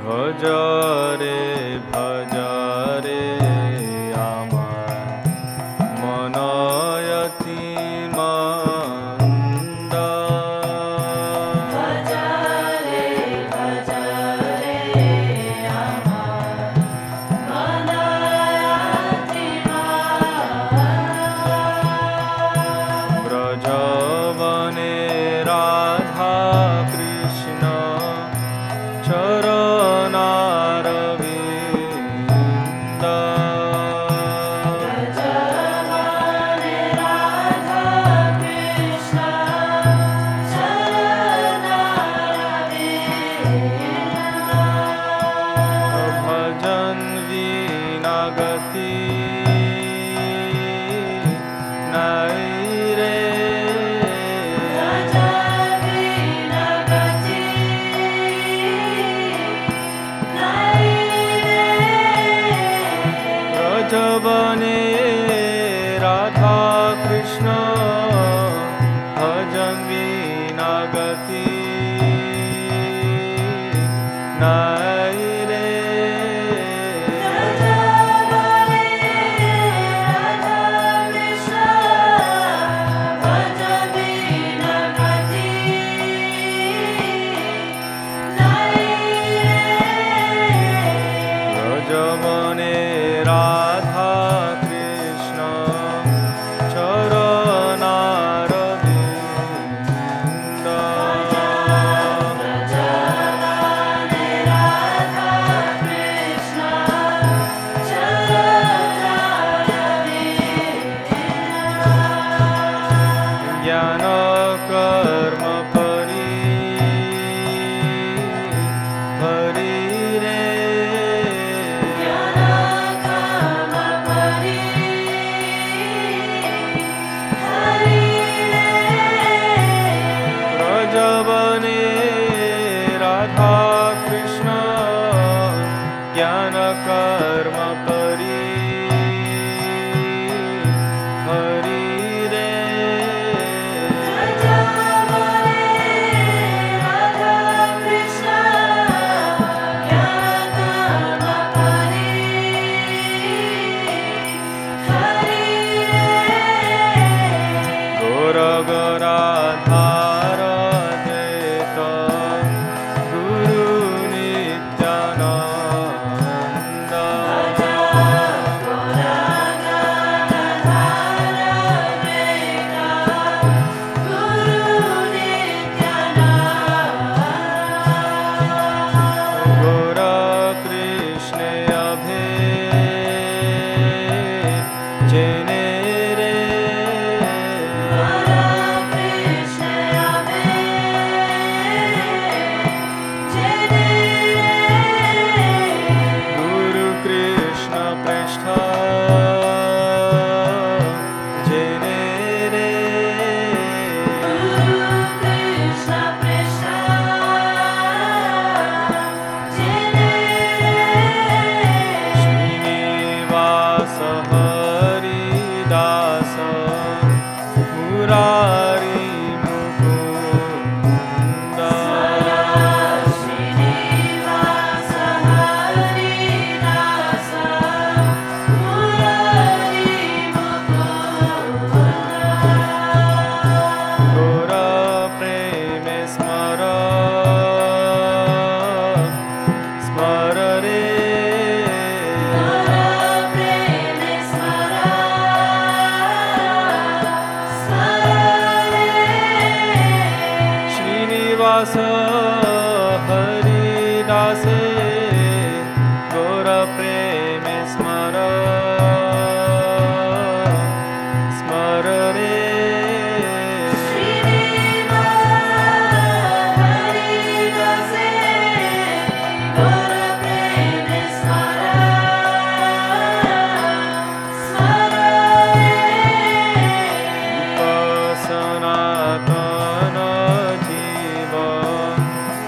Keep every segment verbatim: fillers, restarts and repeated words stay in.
ভজ রে ভজ রে আমার মনয়তি মন্দ। ভজ রে ভজ রে আমার মনয়তি মন্দ। ব্রজবনে রাধা কৃষ্ণ চরণারবিন্দ। ব্রজবনে রাধা কৃষ্ণ চরণারবিন্দ। ভজন বিনা গতি নাই রে। ভজন বিনা গতি নাই রে। ব্রজবনে রাধা কৃষ্ণ ভজন বিনা গতি নাই রে। ব্রজবনে রাধা কৃষ্ণ ভজন বিনা গতি নাই রে। ব্রজবনে রাধা কৃষ্ণ চরণারবিন্দ। ব্রজবনে রাধা কৃষ্ণ চরণারবিন্দ। জ্ঞান কর্ম পরি হরি রে। জ্ঞান কর্ম পরি হরি রে। ব্রজবনে রাধা কৃষ্ণ জ্ঞান কর্ম পরি হরি রে। ব্রজবনে রাধা কৃষ্ণ জ্ঞান কর্ম পরি হরি রে। গৌর গৌরাধার দ্বৈত গুরু নিত্যানন্দ। ভজ গৌরঙ্গনাধার দ্বৈত গুরু নিত্যানন্দ। গৌর কৃষ্ণ অভে জেনে রে। গৌর কৃষ্ণ অভে জেনে রে। গুরু কৃষ্ণ পৃষ্ঠ জেনে রে। গুরু কৃষ্ণ পৃষ্ঠ জেনে রে। শ্রীনিবাস হরি দাস মুরারি মুকুন্দ। শ্রীনিবাস হরি দাস মুরারি মুকুন্দ। গৌর প্রেমে স্মর স্মর রে। গৌর প্রেমে স্মর স্মর রে। শ্রীনিবাস হরি দাসে গৌর প্রেমে স্মর স্মর রে। শ্রীনিবাস হরি দাসে গৌর প্রেমে স্মর স্মর রে। সনাতন জীব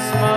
स्मर